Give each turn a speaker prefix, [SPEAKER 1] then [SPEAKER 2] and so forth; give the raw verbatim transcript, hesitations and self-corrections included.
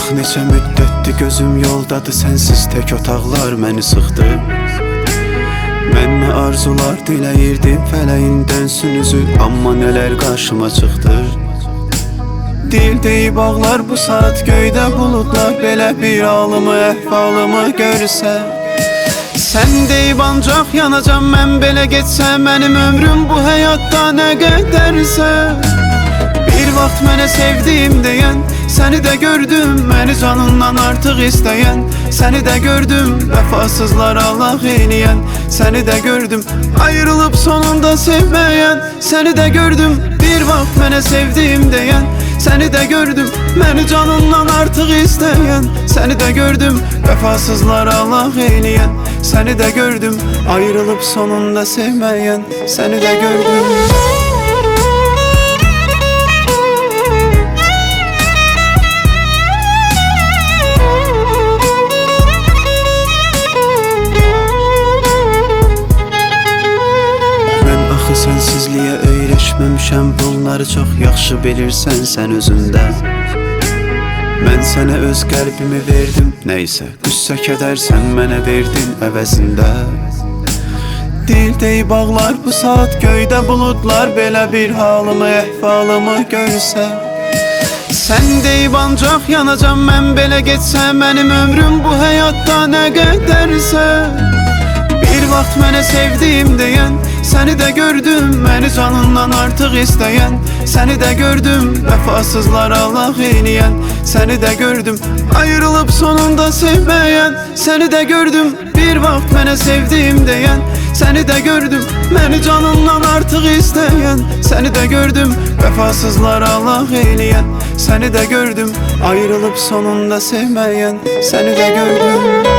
[SPEAKER 1] Bax neçə müddətdir gözüm yoldadır, sənsiz tək otaqlar məni sıxdı. Mən nə arzular diləyirdim, fələyin dönsün üzü, amma nələr qarşıma çıxdı. Dil deyib ağlar bu saat göydə buludlar, belə bir halımı, əhvalımı görsə. Sən deyib ancaq yanacam mən belə getsə, mənim ömrüm bu həyatda nə qədərsə. Bir vaxt mənə sevdim deyən, səni də gördüm, məni canından artıq istəyən. Səni də gördüm, vəfasızlar Allah eyləyən. Səni də gördüm, ayrılıb sonunda sevməyən. Səni də gördüm, bir vaxt mənə sevdim deyən. Səni də gördüm, məni canından artıq istəyən. Səni də gördüm, vəfasızlar Allah eyləyən. Səni də gördüm, ayrılıb sonunda sevməyən. Səni də gördüm. Sənsizliyə öyrəşməmişəm, bunları çox yaxşı bilirsən sən özündə. Mən sənə öz qəlbimi verdim, neysə qüssə kədər sən mənə verdin əvəzində. Dil deyib ağlar bu saat göydə buludlar, belə bir halımı, əhvalımı görsə. Sən deyib ancaq yanacam mən belə getsə, mənim ömrüm bu həyatda nə qədərsə. Bir vaxt mənə sevdim deyən, səni də gördüm, məni canından artıq istəyən. Səni də gördüm, vəfasızlar Allah eyləyən. Səni də gördüm, ayrılıb sonunda sevməyən. Səni də gördüm, bir vaxt mənə sevdim deyən. Səni də gördüm, məni canından artıq istəyən. Səni də gördüm, vəfasızlar Allah eyləyən. Səni də gördüm, ayrılıb sonunda sevməyən. Səni də gördüm.